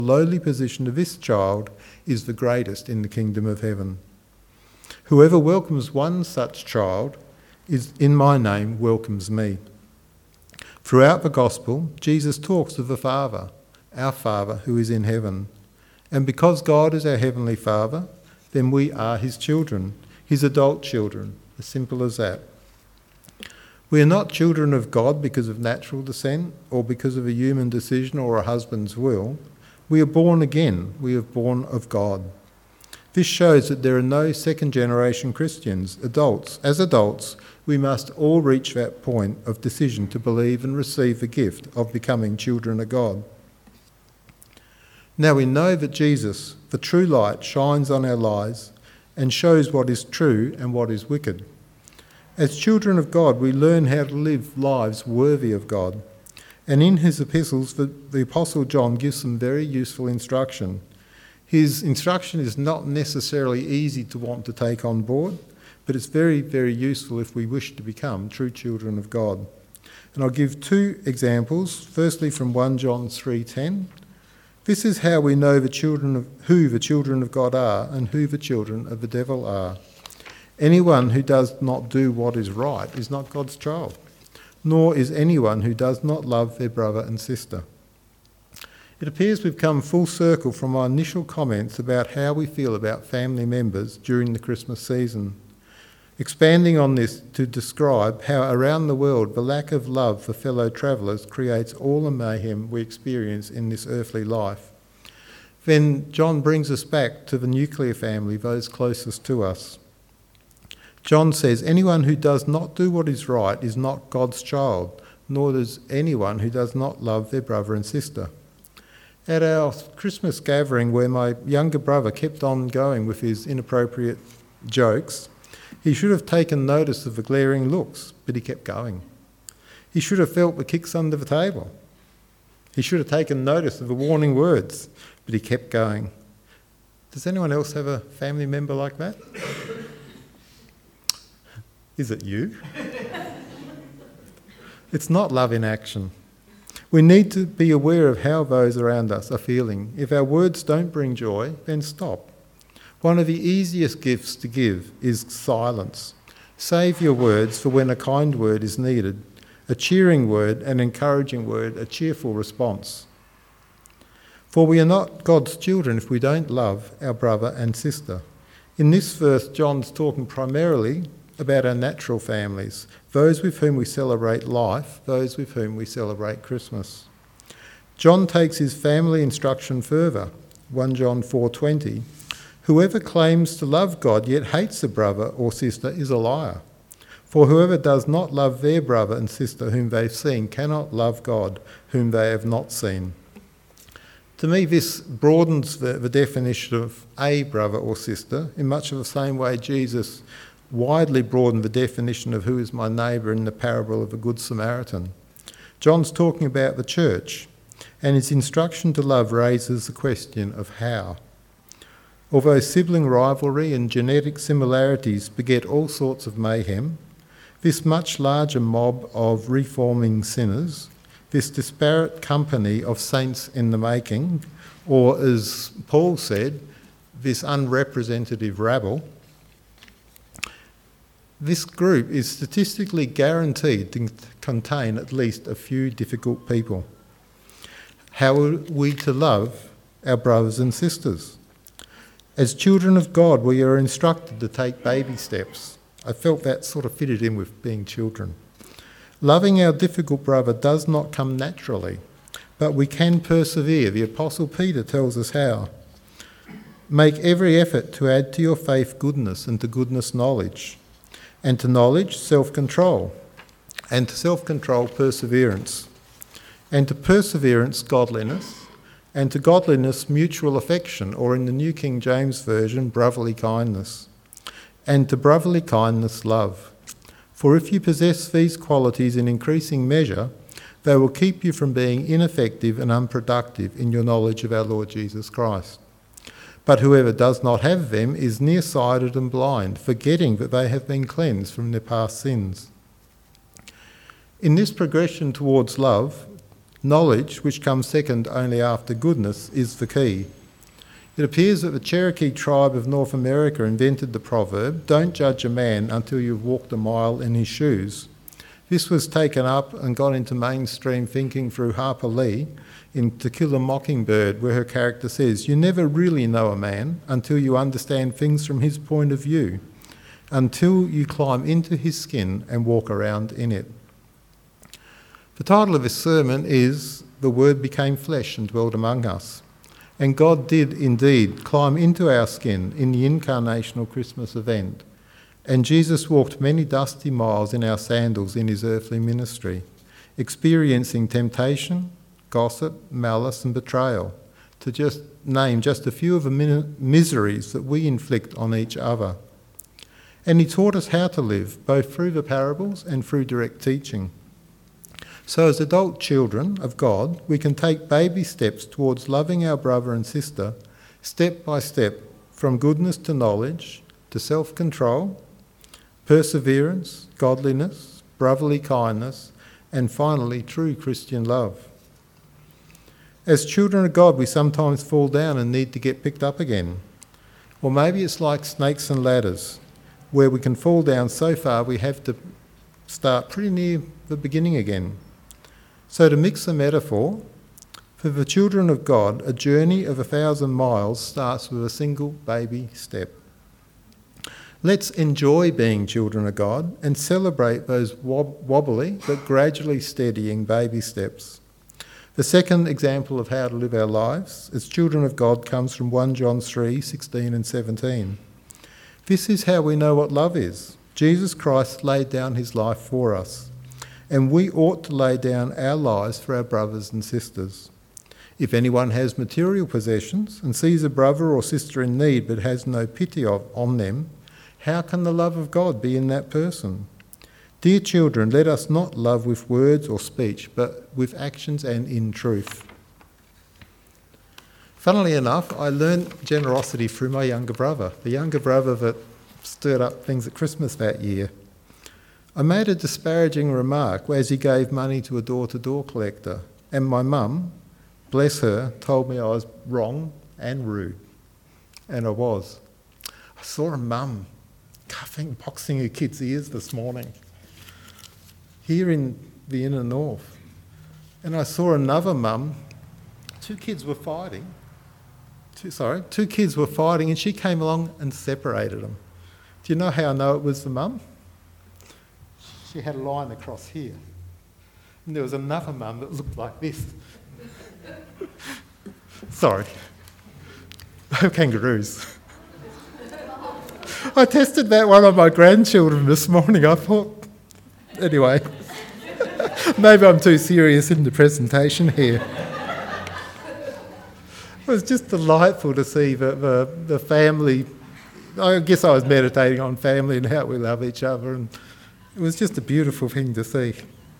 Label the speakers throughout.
Speaker 1: The lowly position of this child is the greatest in the kingdom of heaven. Whoever welcomes one such child is in my name welcomes me. Throughout the gospel, Jesus talks of the Father, our Father who is in heaven. And because God is our heavenly Father, then we are his children, his adult children, as simple as that. We are not children of God because of natural descent or because of a human decision or a husband's will. We are born again. We are born of God. This shows that there are no second-generation Christians, adults. As adults, we must all reach that point of decision to believe and receive the gift of becoming children of God. Now we know that Jesus, the true light, shines on our lives and shows what is true and what is wicked. As children of God, we learn how to live lives worthy of God. And in his epistles, the Apostle John gives some very useful instruction. His instruction is not necessarily easy to want to take on board, but it's very, very useful if we wish to become true children of God. And I'll give two examples. Firstly, from 1 John 3:10. This is how we know who the children of God are and who the children of the devil are. Anyone who does not do what is right is not God's child, nor is anyone who does not love their brother and sister. It appears we've come full circle from our initial comments about how we feel about family members during the Christmas season, expanding on this to describe how around the world the lack of love for fellow travellers creates all the mayhem we experience in this earthly life. Then John brings us back to the nuclear family, those closest to us. John says, anyone who does not do what is right is not God's child, nor does anyone who does not love their brother and sister. At our Christmas gathering, where my younger brother kept on going with his inappropriate jokes, he should have taken notice of the glaring looks, but he kept going. He should have felt the kicks under the table. He should have taken notice of the warning words, but he kept going. Does anyone else have a family member like that? Is it you? It's not love in action. We need to be aware of how those around us are feeling. If our words don't bring joy, then stop. One of the easiest gifts to give is silence. Save your words for when a kind word is needed, a cheering word, an encouraging word, a cheerful response. For we are not God's children if we don't love our brother and sister. In this verse, John's talking primarily about our natural families, those with whom we celebrate life, those with whom we celebrate Christmas. John takes his family instruction further. 1 John 4:20. Whoever claims to love God yet hates a brother or sister is a liar. For whoever does not love their brother and sister whom they've seen cannot love God whom they have not seen. To me, this broadens the definition of a brother or sister in much of the same way Jesus widely broadened the definition of who is my neighbour in the parable of the Good Samaritan. John's talking about the church, and his instruction to love raises the question of how. Although sibling rivalry and genetic similarities beget all sorts of mayhem, this much larger mob of reforming sinners, this disparate company of saints in the making, or as Paul said, this unrepresentative rabble, this group is statistically guaranteed to contain at least a few difficult people. How are we to love our brothers and sisters? As children of God, we are instructed to take baby steps. I felt that sort of fitted in with being children. Loving our difficult brother does not come naturally, but we can persevere. The Apostle Peter tells us how. Make every effort to add to your faith goodness, and to goodness knowledge, and to knowledge self-control, and to self-control perseverance, and to perseverance godliness, and to godliness mutual affection, or in the New King James Version, brotherly kindness, and to brotherly kindness love. For if you possess these qualities in increasing measure, they will keep you from being ineffective and unproductive in your knowledge of our Lord Jesus Christ. But whoever does not have them is nearsighted and blind, forgetting that they have been cleansed from their past sins. In this progression towards love, Knowledge, which comes second only after goodness, is the key. It appears that the Cherokee tribe of North America invented the proverb, "Don't judge a man until you've walked a mile in his shoes." This was taken up and got into mainstream thinking through Harper Lee in To Kill a Mockingbird, where her character says, "You never really know a man until you understand things from his point of view, until you climb into his skin and walk around in it." The title of this sermon is "The Word Became Flesh and Dwelt Among Us." And God did indeed climb into our skin in the incarnational Christmas event. And Jesus walked many dusty miles in our sandals in his earthly ministry, experiencing temptation, gossip, malice and betrayal, to just name just a few of the miseries that we inflict on each other. And he taught us how to live, both through the parables and through direct teaching. So as adult children of God, we can take baby steps towards loving our brother and sister, step by step, from goodness to knowledge, to self-control, perseverance, godliness, brotherly kindness, and finally, true Christian love. As children of God, we sometimes fall down and need to get picked up again. Or maybe it's like snakes and ladders, where we can fall down so far we have to start pretty near the beginning again. So to mix the metaphor, for the children of God, a journey of 1,000 miles starts with a single baby step. Let's enjoy being children of God and celebrate those wobbly but gradually steadying baby steps. The second example of how to live our lives as children of God comes from 1 John 3:16 and 17. This is how we know what love is. Jesus Christ laid down his life for us, and we ought to lay down our lives for our brothers and sisters. If anyone has material possessions and sees a brother or sister in need but has no pity on them, how can the love of God be in that person? Dear children, let us not love with words or speech, but with actions and in truth. Funnily enough, I learned generosity through my younger brother, the younger brother that stirred up things at Christmas that year. I made a disparaging remark as he gave money to a door-to-door collector, and my mum, bless her, told me I was wrong and rude. And I was. I saw a mum cuffing, boxing her kids' ears this morning here in the inner north. And I saw another mum, two kids were fighting, and she came along and separated them. Do you know how I know it was the mum? She had a line across here. And there was another mum that looked like this. Sorry. Kangaroos. I tested that one on my grandchildren this morning. I thought, anyway, maybe I'm too serious in the presentation here. It was just delightful to see the family. I guess I was meditating on family and how we love each other, and it was just a beautiful thing to see.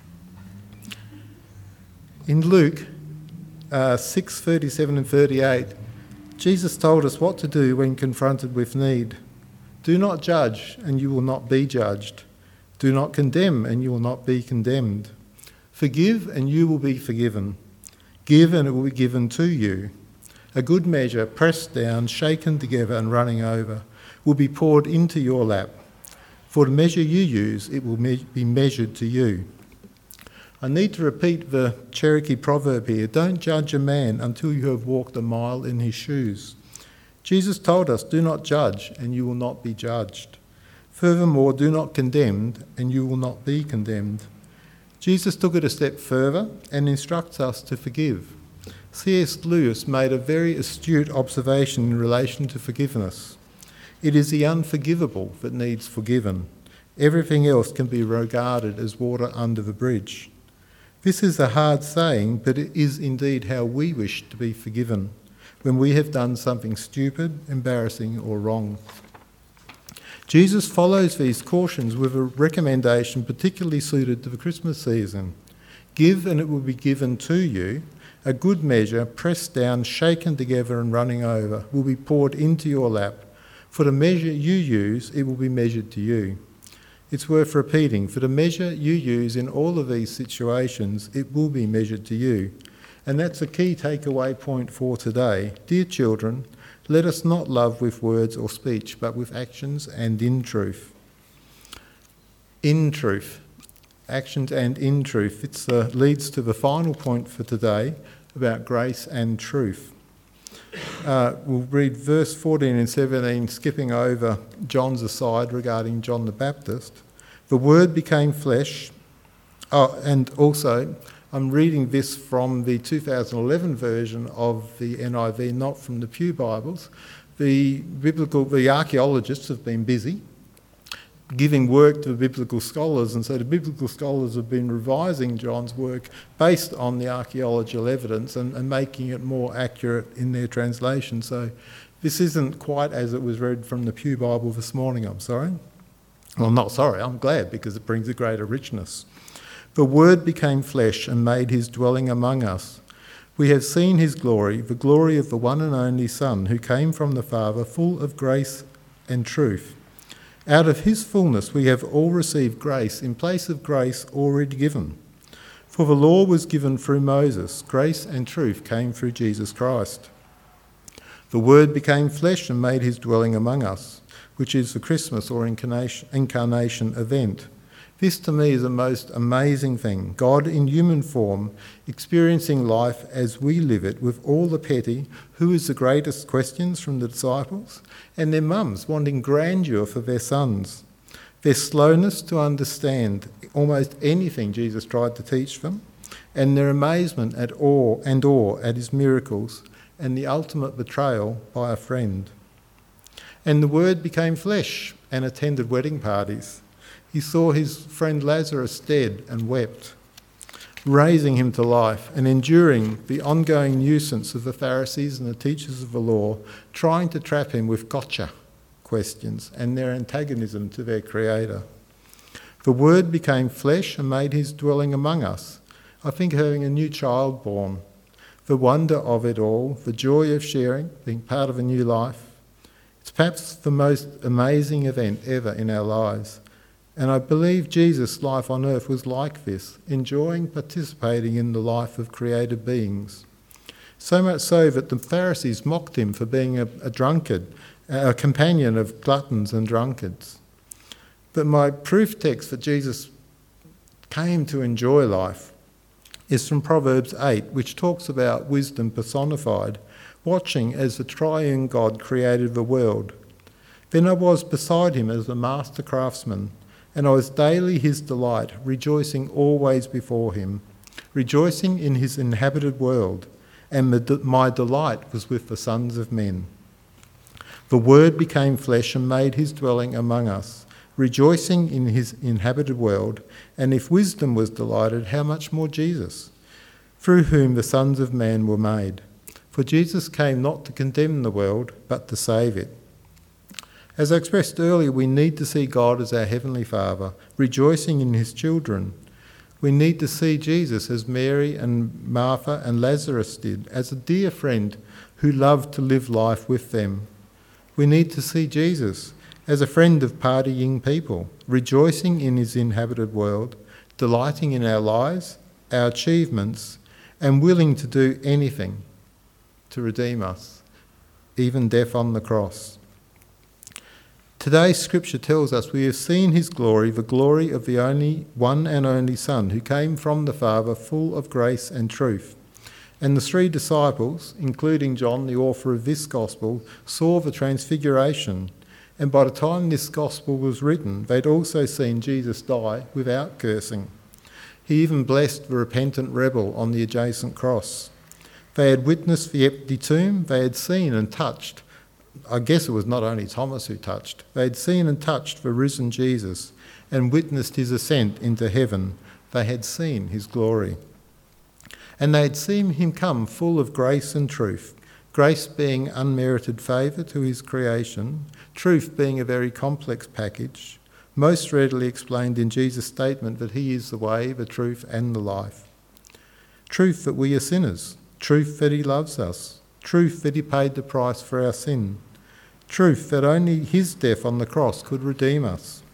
Speaker 1: In Luke 6:37 and 38, Jesus told us what to do when confronted with need. Do not judge, and you will not be judged. Do not condemn, and you will not be condemned. Forgive, and you will be forgiven. Give, and it will be given to you. A good measure, pressed down, shaken together, and running over, will be poured into your lap. For the measure you use, it will be measured to you. I need to repeat the Cherokee proverb here. Don't judge a man until you have walked a mile in his shoes. Jesus told us, do not judge, and you will not be judged. Furthermore, do not condemn, and you will not be condemned. Jesus took it a step further and instructs us to forgive. C.S. Lewis made a very astute observation in relation to forgiveness. It is the unforgivable that needs forgiven. Everything else can be regarded as water under the bridge. This is a hard saying, but it is indeed how we wish to be forgiven when we have done something stupid, embarrassing, or wrong. Jesus follows these cautions with a recommendation particularly suited to the Christmas season. Give, and it will be given to you. A good measure, pressed down, shaken together, and running over, will be poured into your lap. For the measure you use, it will be measured to you. It's worth repeating, for the measure you use in all of these situations, it will be measured to you. And that's a key takeaway point for today. Dear children, let us not love with words or speech, but with actions and in truth. In truth. Actions and in truth. It leads to the final point for today about grace and truth. We'll read verse 14 and 17, skipping over John's aside regarding John the Baptist. The Word became flesh. And also, I'm reading this from the 2011 version of the NIV, not from the Pew Bibles. The archaeologists have been busy giving work to the biblical scholars, and so the biblical scholars have been revising John's work based on the archaeological evidence and making it more accurate in their translation. So this isn't quite as it was read from the Pew Bible this morning, I'm sorry. Well, not sorry, I'm glad, because it brings a greater richness. The Word became flesh and made his dwelling among us. We have seen his glory, the glory of the one and only Son, who came from the Father, full of grace and truth. Out of his fullness we have all received grace in place of grace already given. For the law was given through Moses, grace and truth came through Jesus Christ. The Word became flesh and made his dwelling among us, which is the Christmas or incarnation event. This to me is the most amazing thing. God in human form, experiencing life as we live it, with all the petty, who is the greatest questions from the disciples, and their mums wanting grandeur for their sons. Their slowness to understand almost anything Jesus tried to teach them, and their amazement at awe at his miracles, and the ultimate betrayal by a friend. And the Word became flesh and attended wedding parties. He saw his friend Lazarus dead and wept, raising him to life and enduring the ongoing nuisance of the Pharisees and the teachers of the law, trying to trap him with gotcha questions and their antagonism to their Creator. The Word became flesh and made his dwelling among us. I think having a new child born, the wonder of it all, the joy of sharing, being part of a new life. It's perhaps the most amazing event ever in our lives. And I believe Jesus' life on earth was like this, enjoying participating in the life of created beings. So much so that the Pharisees mocked him for being a drunkard, a companion of gluttons and drunkards. But my proof text that Jesus came to enjoy life is from Proverbs 8, which talks about wisdom personified, watching as the triune God created the world. Then I was beside him as a master craftsman, and I was daily his delight, rejoicing always before him, rejoicing in his inhabited world, and my delight was with the sons of men. The Word became flesh and made his dwelling among us, rejoicing in his inhabited world, and if wisdom was delighted, how much more Jesus, through whom the sons of man were made. For Jesus came not to condemn the world, but to save it. As I expressed earlier, we need to see God as our Heavenly Father, rejoicing in his children. We need to see Jesus as Mary and Martha and Lazarus did, as a dear friend who loved to live life with them. We need to see Jesus as a friend of partying people, rejoicing in his inhabited world, delighting in our lives, our achievements, and willing to do anything to redeem us, even death on the cross. Today's scripture tells us we have seen his glory, the glory of the only one and only Son, who came from the Father, full of grace and truth. And the three disciples, including John, the author of this gospel, saw the transfiguration. And by the time this gospel was written, they'd also seen Jesus die without cursing. He even blessed the repentant rebel on the adjacent cross. They had witnessed the empty tomb. They had seen and touched. I guess it was not only Thomas who touched. They had seen and touched the risen Jesus and witnessed his ascent into heaven. They had seen his glory. And they had seen him come full of grace and truth, grace being unmerited favour to his creation, truth being a very complex package, most readily explained in Jesus' statement that he is the way, the truth and the life. Truth that we are sinners, truth that he loves us, truth that he paid the price for our sin, truth that only his death on the cross could redeem us,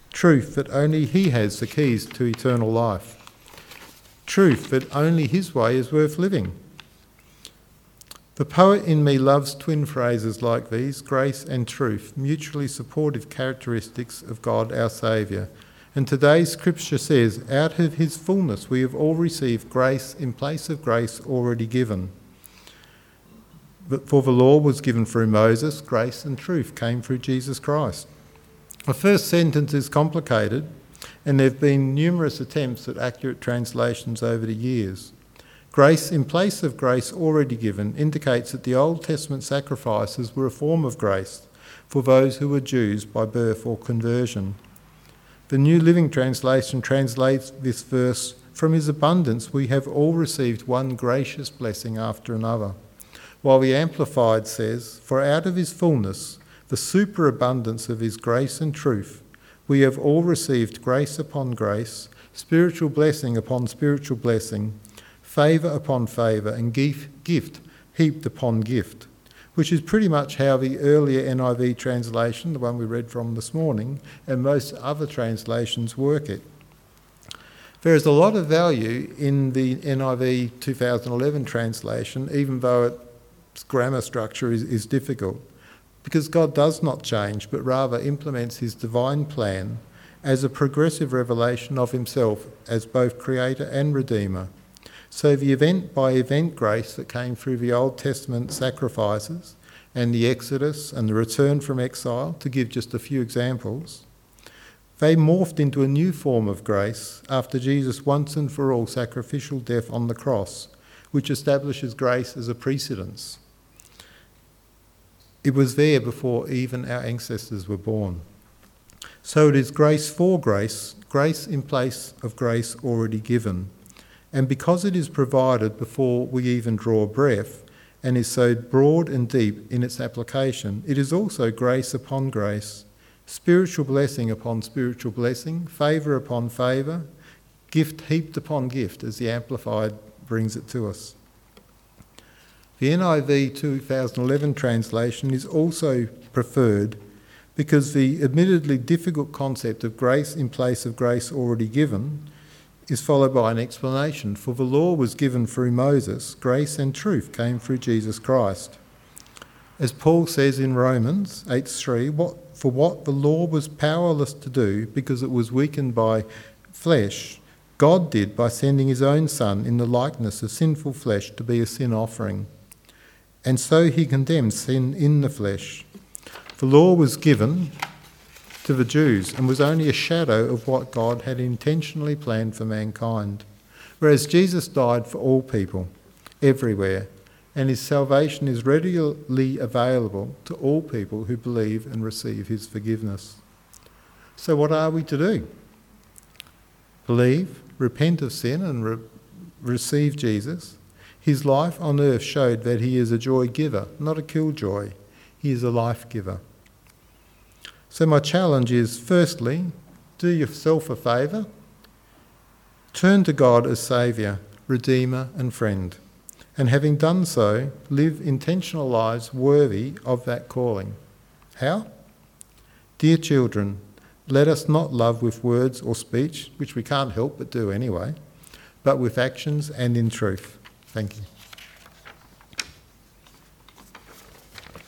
Speaker 1: Truth that only he has the keys to eternal life. Truth that only his way is worth living. The poet in me loves twin phrases like these, grace and truth, mutually supportive characteristics of God our Saviour. And today's scripture says, out of his fullness we have all received grace in place of grace already given. But for the law was given through Moses, grace and truth came through Jesus Christ. The first sentence is complicated, and there have been numerous attempts at accurate translations over the years. Grace in place of grace already given indicates that the Old Testament sacrifices were a form of grace for those who were Jews by birth or conversion. The New Living Translation translates this verse, from his abundance we have all received one gracious blessing after another, while the Amplified says, for out of his fullness, the superabundance of his grace and truth, we have all received grace upon grace, spiritual blessing upon spiritual blessing, favour upon favour, and gift heaped upon gift, which is pretty much how the earlier NIV translation, the one we read from this morning, and most other translations work it. There is a lot of value in the NIV 2011 translation, even though its grammar structure is difficult, because God does not change, but rather implements his divine plan as a progressive revelation of himself as both creator and redeemer. So the event-by-event grace that came through the Old Testament sacrifices and the Exodus and the return from exile, to give just a few examples, they morphed into a new form of grace after Jesus' once and for all sacrificial death on the cross, which establishes grace as a precedence. It was there before even our ancestors were born. So it is grace for grace, grace in place of grace already given. And because it is provided before we even draw breath, and is so broad and deep in its application, it is also grace upon grace, spiritual blessing upon spiritual blessing, favour upon favour, gift heaped upon gift, as the Amplified brings it to us. The NIV 2011 translation is also preferred because the admittedly difficult concept of grace in place of grace already given is followed by an explanation. For the law was given through Moses, grace and truth came through Jesus Christ. As Paul says in Romans 8:3, for what the law was powerless to do because it was weakened by flesh, God did by sending his own Son in the likeness of sinful flesh to be a sin offering. And so he condemned sin in the flesh. The law was given to the Jews and was only a shadow of what God had intentionally planned for mankind, whereas Jesus died for all people, everywhere, and his salvation is readily available to all people who believe and receive his forgiveness. So what are we to do? Believe, repent of sin and receive Jesus. His life on earth showed that he is a joy giver, not a killjoy. He is a life giver. So my challenge is, firstly, do yourself a favour. Turn to God as Saviour, Redeemer and Friend. And having done so, live intentional lives worthy of that calling. How? Dear children, let us not love with words or speech, which we can't help but do anyway, but with actions and in truth. Thank you.